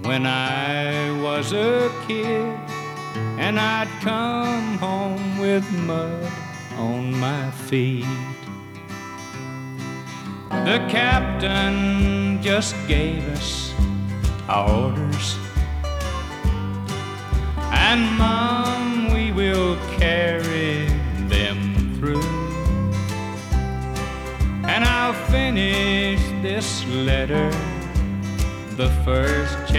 when I was a kid, and I'd come home with mud on my feet. The captain just gave us our orders, and Mom, we will carry them through. And I'll finish this letter the first